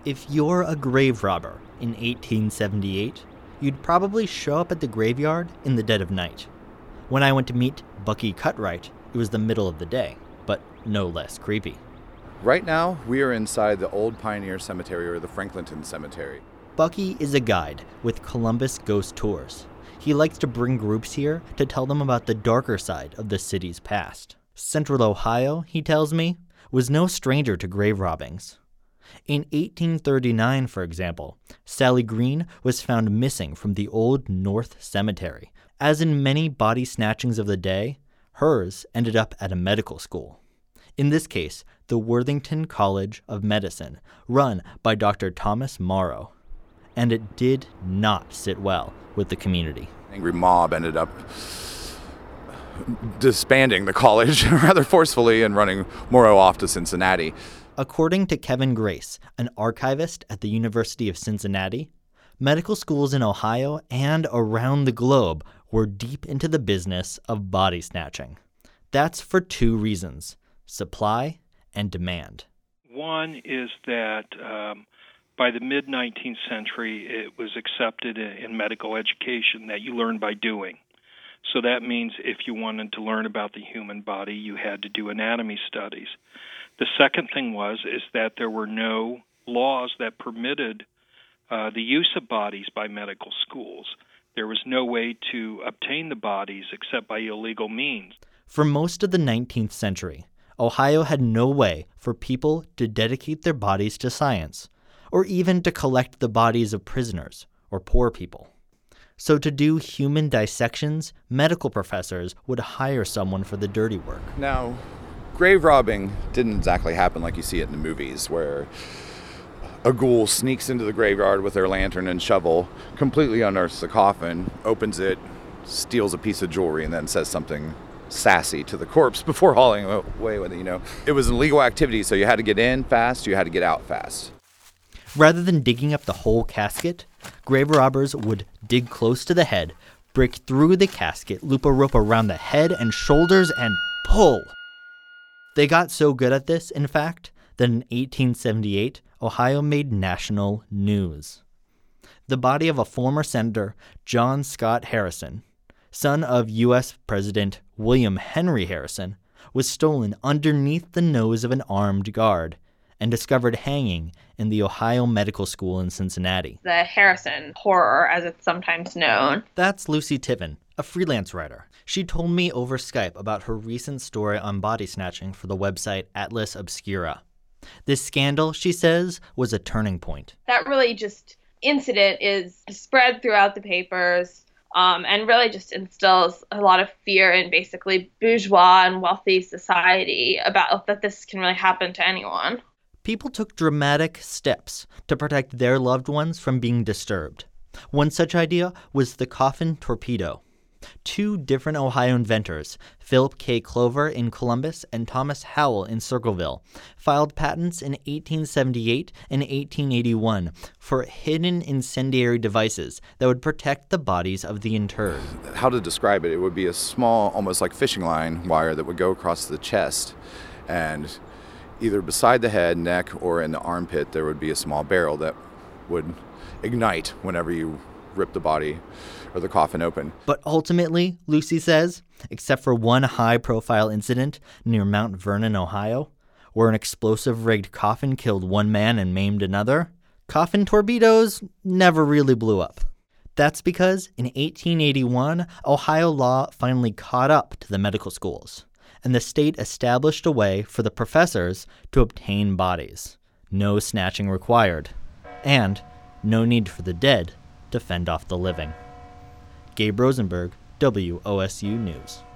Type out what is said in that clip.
If you're a grave robber in 1878, you'd probably show up at the graveyard in the dead of night. When I went to meet Bucky Cutright, it was the middle of the day, but no less creepy. Right now, we are inside the Old Pioneer Cemetery, or the Franklinton Cemetery. Bucky is a guide with Columbus Ghost Tours. He likes to bring groups here to tell them about the darker side of the city's past. Central Ohio, he tells me, was no stranger to grave robbings. In 1839, for example, Sally Green was found missing from the Old North Cemetery. As in many body snatchings of the day, hers ended up at a medical school. In this case, the Worthington College of Medicine, run by Dr. Thomas Morrow. And it did not sit well with the community. Angry mob ended up disbanding the college rather forcefully and running Morrow off to Cincinnati. According to Kevin Grace, an archivist at the University of Cincinnati, medical schools in Ohio and around the globe were deep into the business of body snatching. That's for two reasons: supply and demand. One is that by the mid-19th century, it was accepted in medical education that you learn by doing. So that means if you wanted to learn about the human body, you had to do anatomy studies. The second thing is that there were no laws that permitted the use of bodies by medical schools. There was no way to obtain the bodies except by illegal means. For most of the 19th century, Ohio had no way for people to dedicate their bodies to science, or even to collect the bodies of prisoners or poor people. So to do human dissections, medical professors would hire someone for the dirty work. Now, grave robbing didn't exactly happen like you see it in the movies, where a ghoul sneaks into the graveyard with their lantern and shovel, completely unearths the coffin, opens it, steals a piece of jewelry, and then says something sassy to the corpse before hauling away with it, It was an illegal activity, so you had to get in fast, you had to get out fast. Rather than digging up the whole casket, grave robbers would dig close to the head, break through the casket, loop a rope around the head and shoulders, and pull. They got so good at this, in fact, that in 1878, Ohio made national news. The body of a former Senator, John Scott Harrison, son of U.S. President William Henry Harrison, was stolen underneath the nose of an armed guard and discovered hanging in the Ohio Medical School in Cincinnati. The Harrison Horror, as it's sometimes known. That's Lucy Tiven, a freelance writer. She told me over Skype about her recent story on body snatching for the website Atlas Obscura. This scandal, she says, was a turning point. That really just incident is spread throughout the papers and really just instills a lot of fear in basically bourgeois and wealthy society about that this can really happen to anyone. People took dramatic steps to protect their loved ones from being disturbed. One such idea was the coffin torpedo. Two different Ohio inventors, Philip K. Clover in Columbus and Thomas Howell in Circleville, filed patents in 1878 and 1881 for hidden incendiary devices that would protect the bodies of the interred. How to describe it? It would be a small, almost like fishing line wire that would go across the chest, and either beside the head, neck, or in the armpit, there would be a small barrel that would ignite whenever you rip the body or the coffin open. But ultimately, Lucy says, except for one high-profile incident near Mount Vernon, Ohio, where an explosive-rigged coffin killed one man and maimed another, coffin torpedoes never really blew up. That's because in 1881, Ohio law finally caught up to the medical schools, and the state established a way for the professors to obtain bodies. No snatching required, and no need for the dead to fend off the living. Gabe Rosenberg, WOSU News.